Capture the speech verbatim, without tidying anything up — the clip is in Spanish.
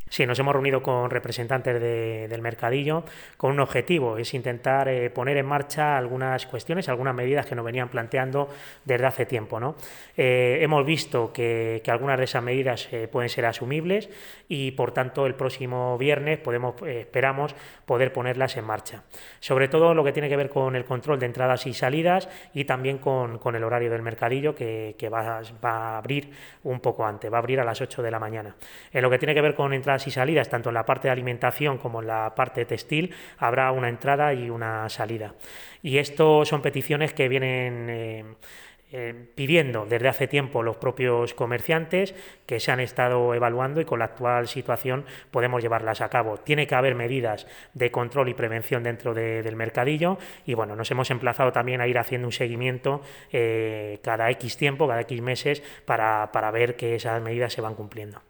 Sí, nos hemos reunido con representantes de- del mercadillo con un objetivo, es intentar eh, poner en marcha algunas cuestiones, algunas medidas que nos venían planteando desde hace tiempo, ¿no? Eh, hemos visto que, que algunas de esas medidas eh, pueden ser asumibles y, por tanto, el próximo viernes podemos, eh, esperamos poder ponerlas en marcha. Sobre todo lo que tiene que ver con el control de entradas y salidas y también con, con el horario del mercadillo que, que va, va a abrir un poco antes, va a abrir a las ocho de la mañana. En lo que tiene que ver con entradas y salidas, tanto en la parte de alimentación como en la parte textil, habrá una entrada y una salida. Y esto son peticiones que vienen eh, eh, pidiendo desde hace tiempo los propios comerciantes, que se han estado evaluando y con la actual situación podemos llevarlas a cabo. Tiene que haber medidas de control y prevención dentro de, del mercadillo y bueno, nos hemos emplazado también a ir haciendo un seguimiento eh, cada X tiempo, cada X meses, para, para ver que esas medidas se van cumpliendo.